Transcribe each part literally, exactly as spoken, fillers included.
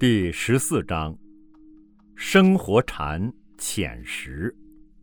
第十四章：生活禅浅识。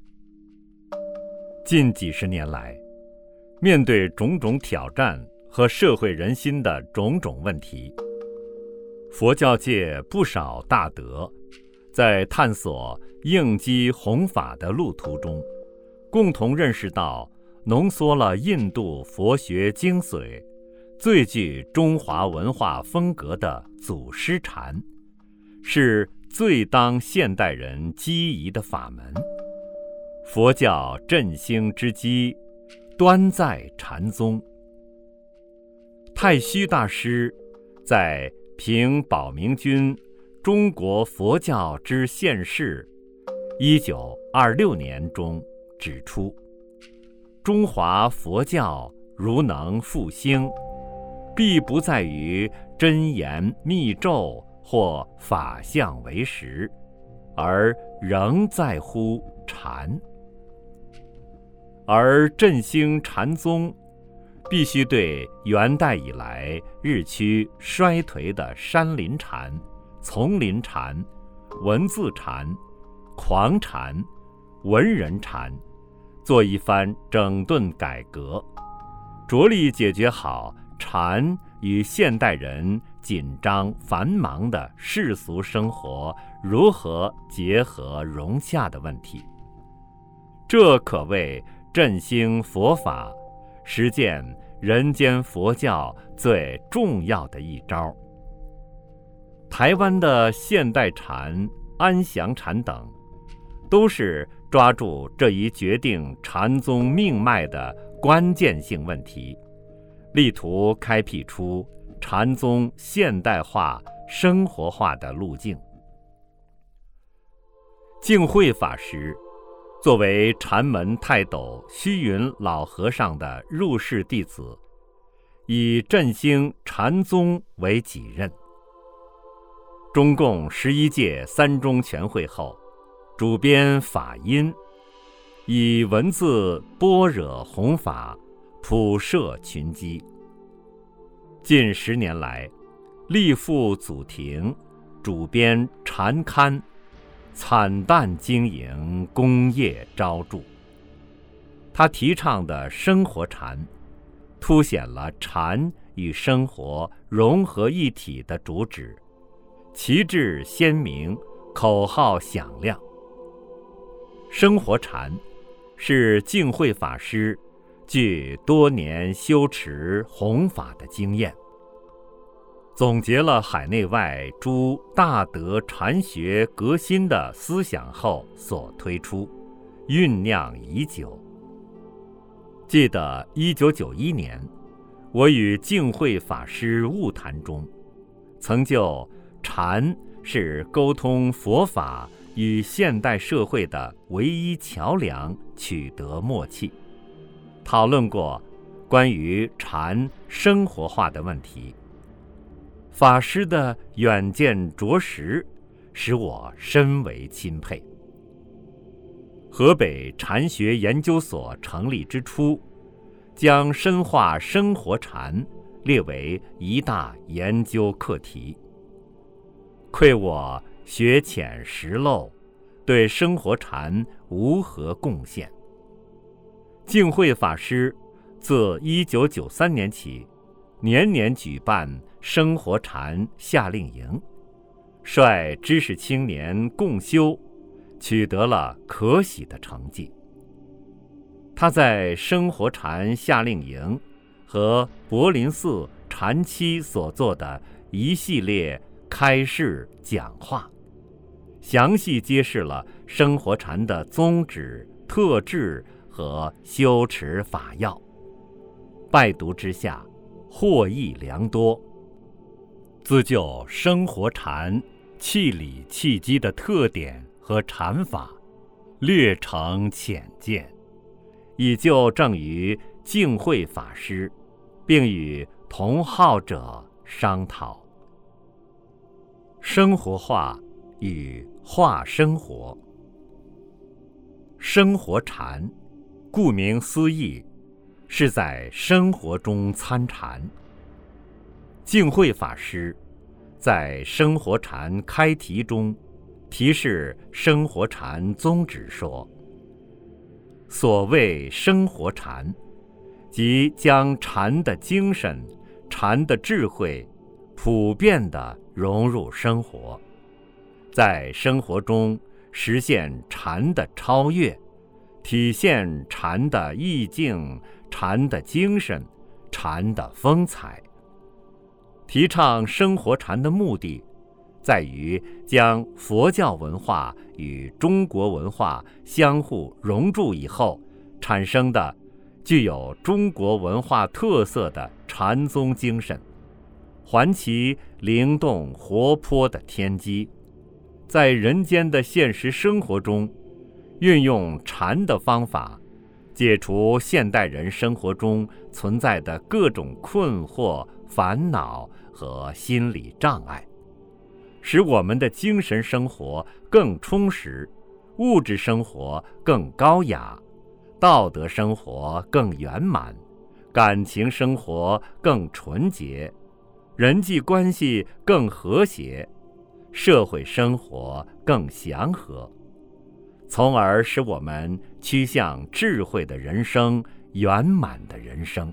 近几十年来，面对种种挑战和社会人心的种种问题，佛教界不少大德在探索应机弘法的路途中，共同认识到浓缩了印度佛学精髓、最具中华文化风格的祖师禅，是最当现代人机宜的法门。佛教振兴之基，端在禅宗。太虚大师在《评宝明君中国佛教之现世》一九二六年中指出，中华佛教如能复兴，必不在于真言密咒或法相为实，而仍在乎禅。而振兴禅宗，必须对元代以来日趋衰颓的山林禅、丛林禅、文字禅、狂禅、文人禅做一番整顿改革，着力解决好禅与现代人紧张繁忙的世俗生活如何结合融洽的问题。这可谓振兴佛法、实践人间佛教最重要的一招。台湾的现代禅、安详禅等，都是抓住这一决定禅宗命脉的关键性问题，力图开辟出禅宗现代化、生活化的路径。净慧法师作为禅门泰斗虚云老和尚的入室弟子，以振兴禅宗为己任。中共十一届三中全会后，主编法音，以文字般若弘法，普摄群机。近十年来，力赴祖庭，主编禅刊，惨淡经营，功业昭著。他提倡的生活禅，凸显了禅与生活融合一体的主旨，旗帜鲜明，口号响亮。生活禅是净慧法师具多年修持弘法的经验，总结了海内外诸大德禅学革新的思想后所推出，酝酿已久。记得一九九一年，我与净慧法师晤谈中，曾就禅是沟通佛法与现代社会的唯一桥梁取得默契，讨论过关于禅生活化的问题。法师的远见卓识使我深为钦佩。河北禅学研究所成立之初，将深化生活禅列为一大研究课题。愧我学浅识漏，对生活禅无何贡献。净慧法师自一九九三年起，年年举办生活禅夏令营，率知识青年共修，取得了可喜的成绩。他在生活禅夏令营和柏林寺禅期所做的一系列开示讲话，详细揭示了生活禅的宗旨、特质和修持法要，拜读之下获益良多。自就生活禅气理气机的特点和禅法略成浅见，以就正于净慧法师，并与同好者商讨。生活化与化生活。生活禅，顾名思义，是在生活中参禅。净慧法师在生活禅开题中提示生活禅宗旨说，所谓生活禅，即将禅的精神、禅的智慧普遍地融入生活，在生活中实现禅的超越，体现禅的意境、禅的精神、禅的风采。提倡生活禅的目的，在于将佛教文化与中国文化相互融铸以后产生的具有中国文化特色的禅宗精神，还其灵动活泼的天机，在人间的现实生活中运用禅的方法，解除现代人生活中存在的各种困惑、烦恼和心理障碍，使我们的精神生活更充实，物质生活更高雅，道德生活更圆满，感情生活更纯洁，人际关系更和谐，社会生活更祥和，从而使我们趋向智慧的人生、圆满的人生。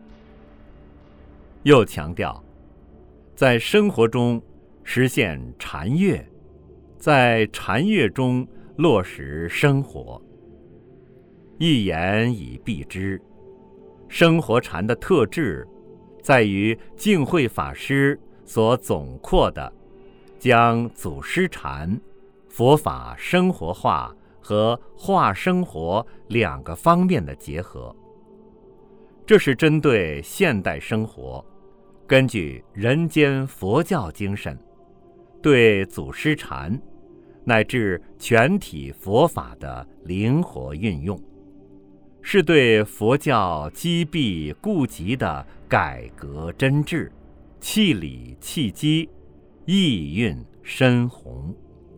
又强调，在生活中实现禅悦，在禅悦中落实生活。一言以蔽之，生活禅的特质在于净慧法师所总括的将祖师禅、佛法生活化和化生活两个方面的结合。这是针对现代生活，根据人间佛教精神，对祖师禅乃至全体佛法的灵活运用，是对佛教积弊痼疾的改革真治，气理气机，意蕴深宏。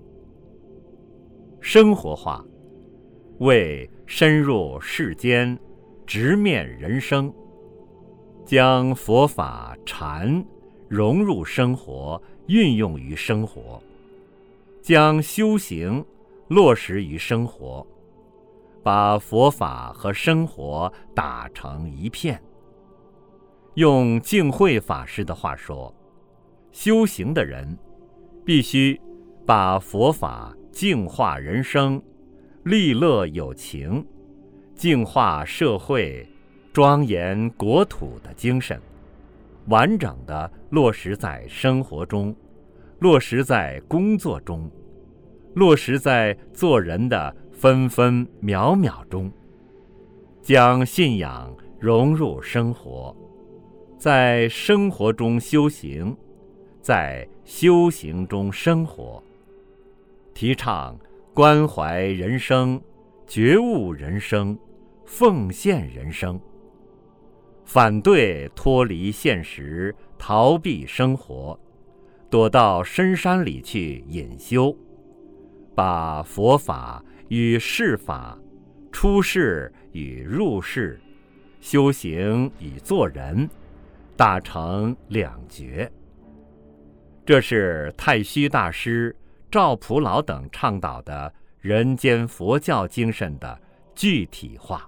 生活化为深入世间，直面人生，将佛法禅融入生活，运用于生活，将修行落实于生活，把佛法和生活打成一片。用净慧法师的话说，修行的人必须把佛法净化人生，利乐有情，净化社会，庄严国土的精神，完整地落实在生活中，落实在工作中，落实在做人的分分秒秒中，将信仰融入生活，在生活中修行，在修行中生活，提倡关怀人生、觉悟人生、奉献人生，反对脱离现实、逃避生活，躲到深山里去隐修，把佛法与世法、出世与入世、修行与做人打成两绝。这是太虚大师、赵普老等倡导的人间佛教精神的具体化。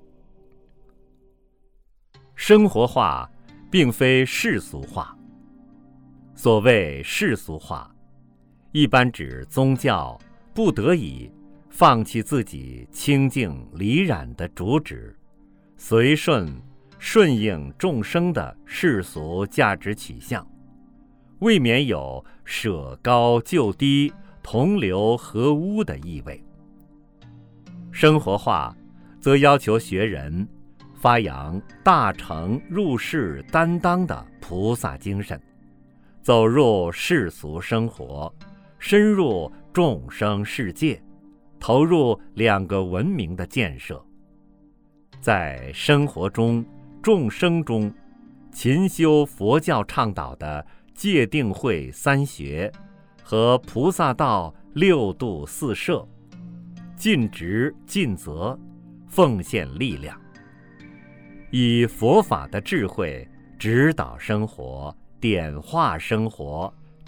生活化并非世俗化。所谓世俗化，一般指宗教不得已放弃自己清净离染的主旨，随顺顺应众生的世俗价值取向，未免有舍高就低、同流合污的意味。生活化则要求学人发扬大乘入世担当的菩萨精神，走入世俗生活，深入众生世界，投入两个文明的建设。在生活中、众生中，勤修佛教倡导的戒定慧三学和菩萨道六度四摄，尽职尽责，奉献力量，以佛法的智慧指导生活，点化生活，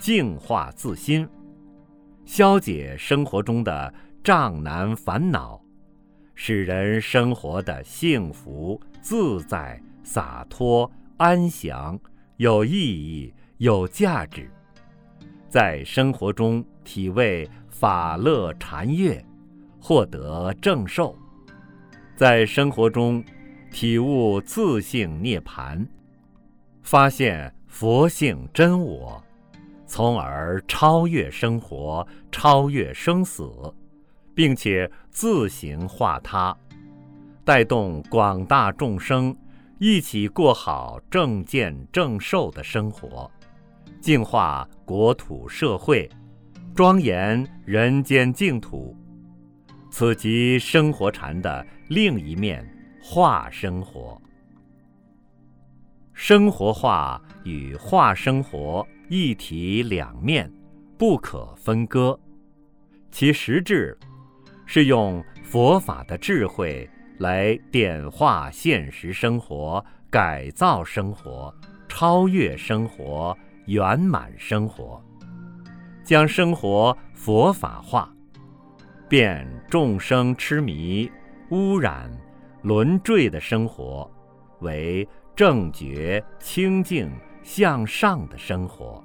净化自心，消解生活中的障难烦恼，使人生活的幸福、自在、洒脱、安详，有意义、有价值，在生活中体味法乐禅悦，获得正受，在生活中体悟自性涅槃，发现佛性真我，从而超越生活，超越生死，并且自行化他，带动广大众生一起过好正见正受的生活，净化国土社会，庄严人间净土。此即生活禅的另一面，化生活。生活化与化生活一体两面，不可分割。其实质是用佛法的智慧来点化现实生活，改造生活，超越生活，圆满生活，将生活佛法化，变众生痴迷、污染、轮坠的生活为正觉、清净、向上的生活。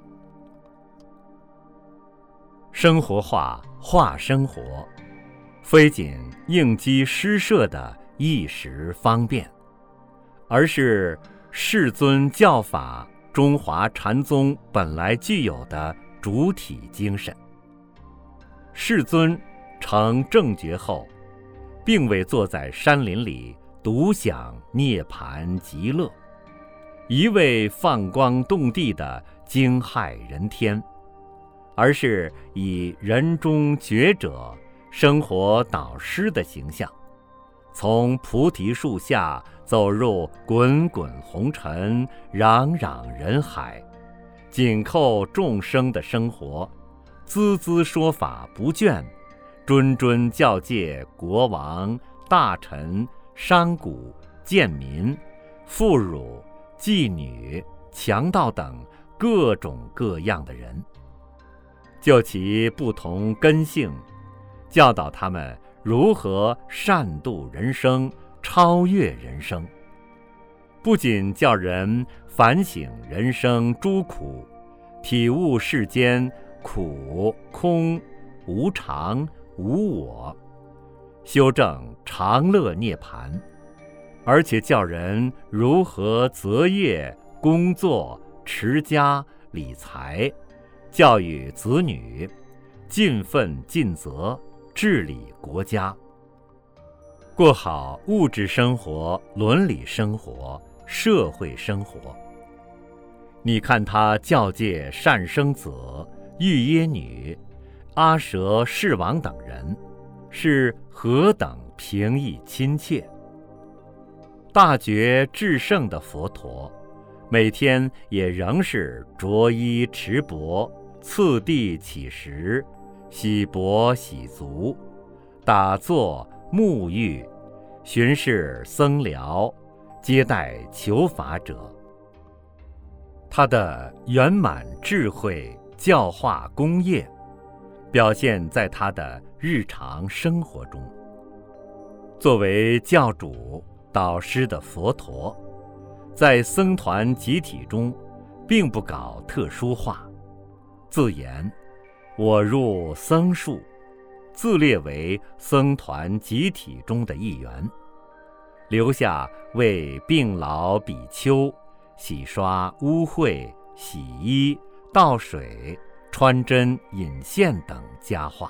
生活化、化生活，非仅应机施设的一时方便，而是世尊教法中华禅宗本来具有的主体精神。世尊成正觉后，并未坐在山林里独享涅槃极乐，一味放光动地的惊骇人天，而是以人中觉者、生活导师的形象，从菩提树下走入滚滚红尘、攘攘人海，紧扣众生的生活，孜孜说法不倦，谆谆教诫国王、大臣、商贾、贱民、妇孺、妓女、强盗等各种各样的人，就其不同根性，教导他们如何善度人生，超越人生。不仅叫人反省人生诸苦，体悟世间苦、空、无常、无我，修正常乐涅槃，而且教人如何择业、工作、持家、理财，教育子女，尽分尽责，治理国家，过好物质生活、伦理生活、社会生活。你看他教诫善生子、玉耶女、阿舍世王等人，是何等平易亲切。大觉至圣的佛陀，每天也仍是着衣持钵，次第乞食，洗钵洗足，打坐沐浴，巡视僧寮，接待求法者。他的圆满智慧教化功业，表现在他的日常生活中。作为教主导师的佛陀，在僧团集体中并不搞特殊化，自言我入僧数，自列为僧团集体中的一员，留下为病老比丘洗刷污秽、洗衣、倒水、穿针引线等家话。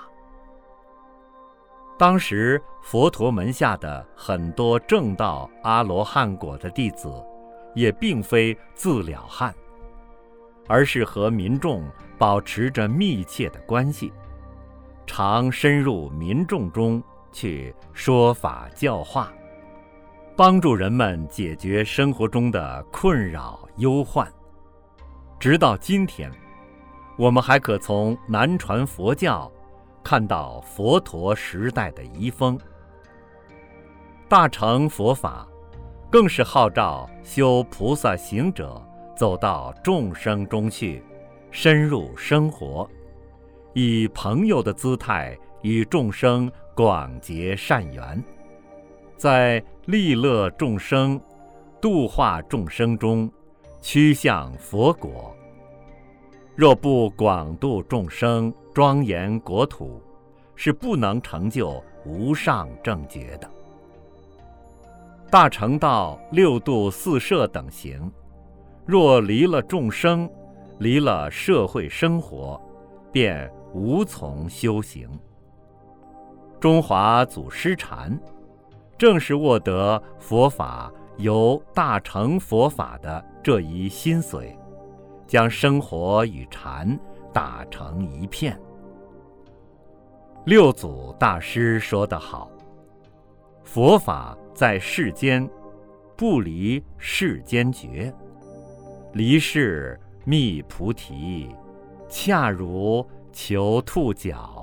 当时佛陀门下的很多证道阿罗汉果的弟子，也并非自了汉，而是和民众保持着密切的关系，常深入民众中去说法教化，帮助人们解决生活中的困扰忧患。直到今天，我们还可从南传佛教看到佛陀时代的遗风。大乘佛法更是号召修菩萨行者走到众生中去， 深入生活，以朋友的姿态与众生广结善缘，在利乐众生、度化众生中趋向佛果。若不广度众生、庄严国土，是不能成就无上正觉的。大乘道六度四摄等行，若离了众生，离了社会生活，便无从修行。中华祖师禅，正是握得佛法由大乘佛法的这一心髓，将生活与禅打成一片。六祖大师说得好，佛法在世间，不离世间觉，离世觅菩提，恰如求兔角。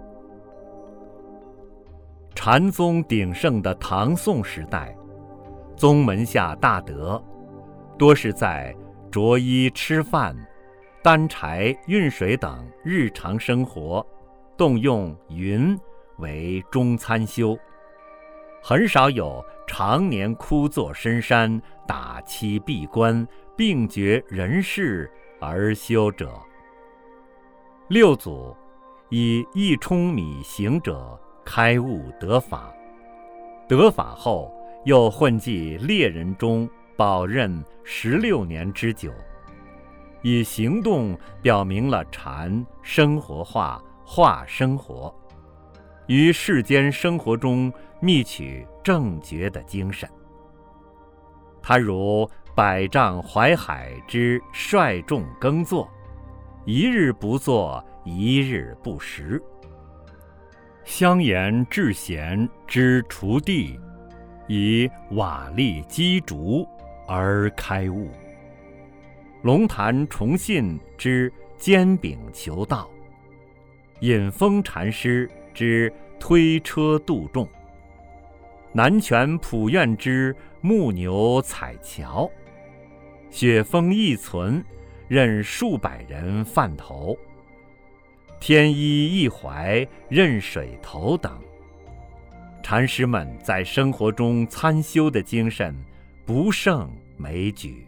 禅宗鼎盛的唐宋时代，宗门下大德多是在着衣吃饭、担柴运水等日常生活动用云为中参修，很少有常年枯坐深山、打七闭关、并绝人世而修者。六祖以一冲米行者开悟得法，得法后又混迹猎人中保任十六年之久，以行动表明了禅生活化、化生活，于世间生活中觅取正觉的精神。他如百丈怀海之率众耕作，一日不作，一日不食。香严智贤之锄地，以瓦砾击竹而开悟。龙潭崇信之坚秉求道，引风禅师之推车渡众，南泉普愿之牧牛采樵，雪峰一存，任数百人饭头，天衣一怀，任水头等。禅师们在生活中参修的精神不胜枚举。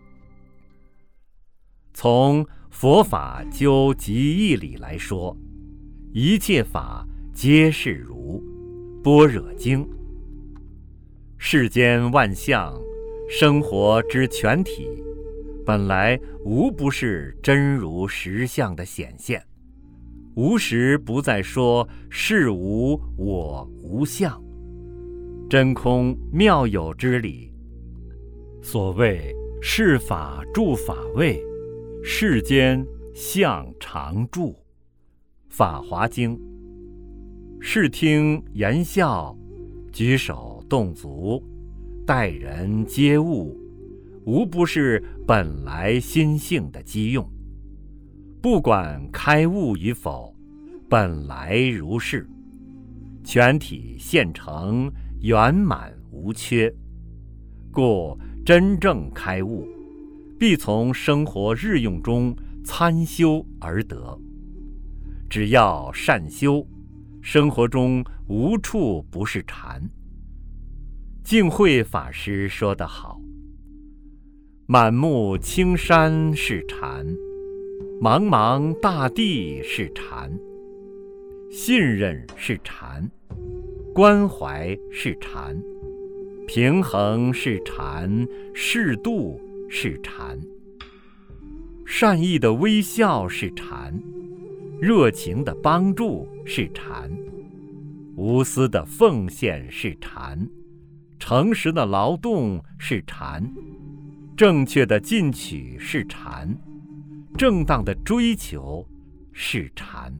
从佛法究极义理来说，一切法皆是如般若经。世间万象，生活之全体，本来无不是真如实相的显现，无时不在说是无我无相，真空妙有之理。所谓是法住法位，世间相常住。法华经。视听言笑，举手动足，待人接物，无不是本来心性的机用。不管开悟与否，本来如是，全体现成，圆满无缺。故真正开悟，必从生活日用中参修而得。只要善修，生活中无处不是禅。净慧法师说得好，满目青山是禅，茫茫大地是禅，信任是禅，关怀是禅，平衡是禅，适度是禅，善意的微笑是禅，热情的帮助是禅，无私的奉献是禅，诚实的劳动是禅，正确的进取是禅，正当的追求是禅。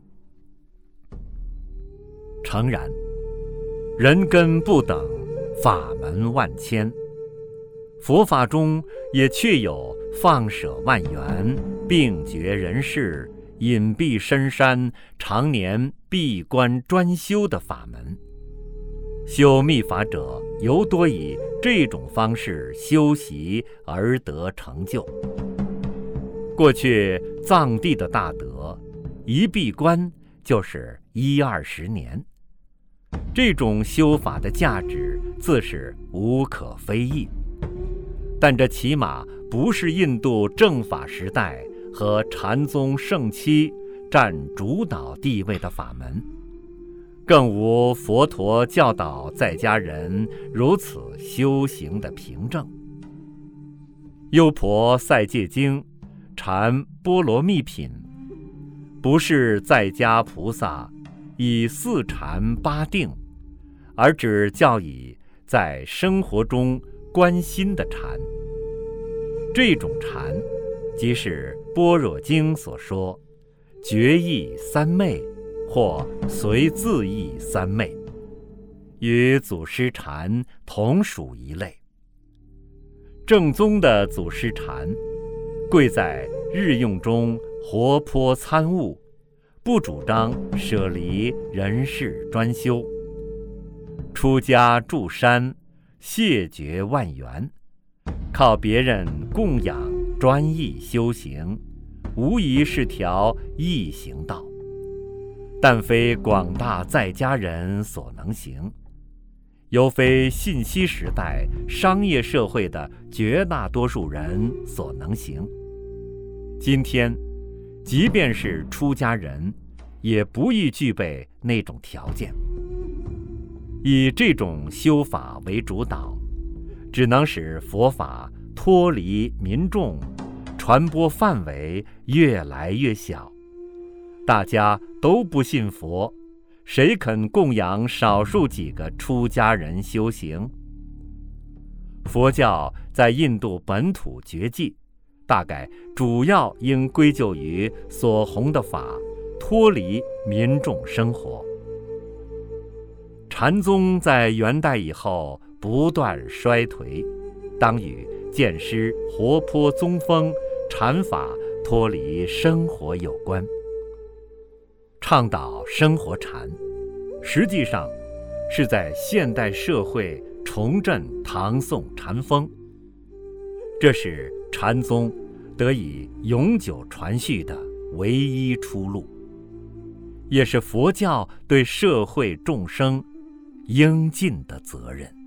诚然，人根不等，法门万千，佛法中也确有放舍万缘，并绝人世，隐蔽深山，常年闭关专修的法门。修密法者尤多以这种方式修习而得成就。 过去藏地的大德，一闭关就是一二十年，这种修法的价值自是无可非议。但这起码不是印度正法时代和禅宗盛期占主导地位的法门，更无佛陀教导在家人如此修行的凭证。优婆塞戒经禅波罗蜜品，不是在家菩萨以四禅八定，而只教以在生活中观心的禅。这种禅即是般若经所说觉意三昧或随自意三昧，与祖师禅同属一类。正宗的祖师禅贵在日用中活泼参悟，不主张舍离人世专修。出家住山，谢绝万缘，靠别人供养专一修行，无疑是条易行道，但非广大在家人所能行，尤非信息时代商业社会的绝大多数人所能行。今天即便是出家人，也不易具备那种条件。以这种修法为主导，只能使佛法脱离民众，传播范围越来越小。大家都不信佛，谁肯供养少数几个出家人修行？佛教在印度本土绝迹，大概主要应归咎于所弘的法脱离民众生活。禅宗在元代以后不断衰颓，当与渐失活泼宗风、禅法脱离生活有关。倡导生活禅，实际上是在现代社会重振唐宋禅风，这是禅宗得以永久传续的唯一出路，也是佛教对社会众生应尽的责任。